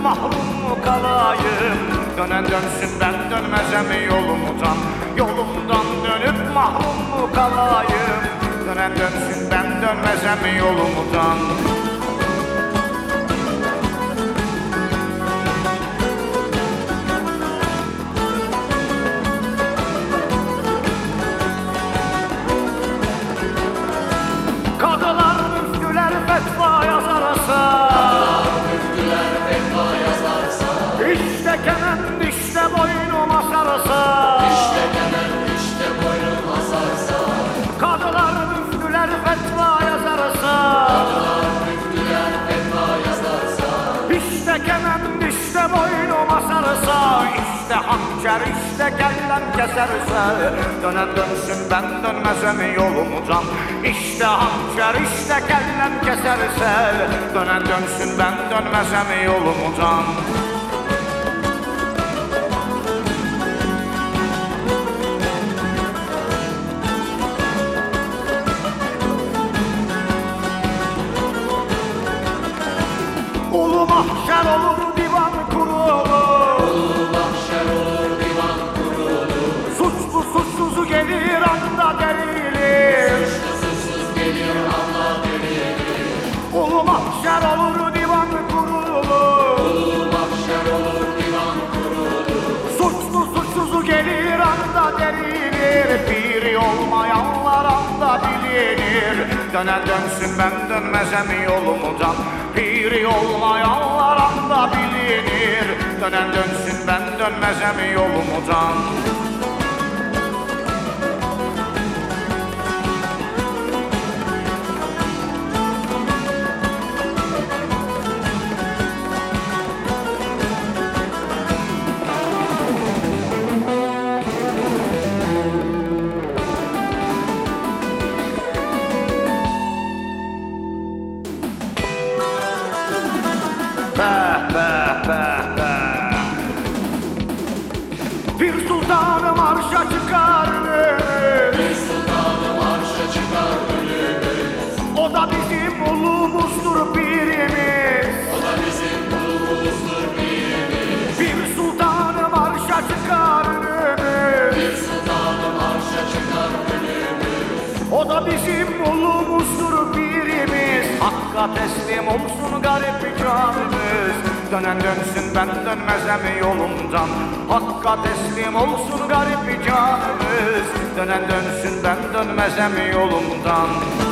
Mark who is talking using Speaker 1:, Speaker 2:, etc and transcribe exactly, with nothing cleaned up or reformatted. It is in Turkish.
Speaker 1: mahrum mu kalayım? Dönen dönsün ben dönmezem yolumdan. Yolumdan dönüp mahrum mu kalayım? Dönen dönsün ben dönmezem yolumdan. Kadılar müftüler fetva yazarsa,
Speaker 2: Müftüler fetva yazarsa,
Speaker 1: İşte kemen işte boynuma sarsa,
Speaker 2: işte kemen işte boynuma sarsa,
Speaker 1: Kadılar müftüler fetva yazarsa,
Speaker 2: Kadılar müftüler fetva yazarsa,
Speaker 1: İşte kemen işte boynuma sarsa, İşte hançer işte kellem keserse, dönen dönsün ben dönmezem yolumdan. İşte hançer işte kellem keserse, dönen dönsün ben dönmezem yolumdan. Ulu mahşer olur divan kurulu,
Speaker 2: ulu mahşer olur divan kurulu,
Speaker 1: suçlu suçsuzu gelir anda derilir.
Speaker 2: suçlu suçsuz gelir Allah delirir.
Speaker 1: Ulu mahşer olur divan kurulu,
Speaker 2: Ulu mahşer olur divan kurulu,
Speaker 1: suçlu suçsuzu gelir anda derilir. Piri olmayanlar anda bilinir. Dönen dönsün ben dönmezem yolumdan. Piri olmayanlar anda bilinir. Dönen dönsün ben dönmezem yolumdan. Beh beh beh beh. Bir sultanım arşa çıkar ölümüz,
Speaker 2: bir sultanı marşa çıkar ölümüz.
Speaker 1: o da bizim ulumuzdur birimiz.
Speaker 2: O da bizim ulumuzdur birimiz.
Speaker 1: Bir sultanım arşa çıkar ölümüz,
Speaker 2: Bir sultanı marşa çıkar ölümüz.
Speaker 1: o da bizim ulumuzdur birimiz. Hakka teslim olsun garip canımız. Dönen dönsün ben dönmezem yolumdan. Hakka teslim olsun garip canımız. Dönen dönsün ben dönmezem yolumdan.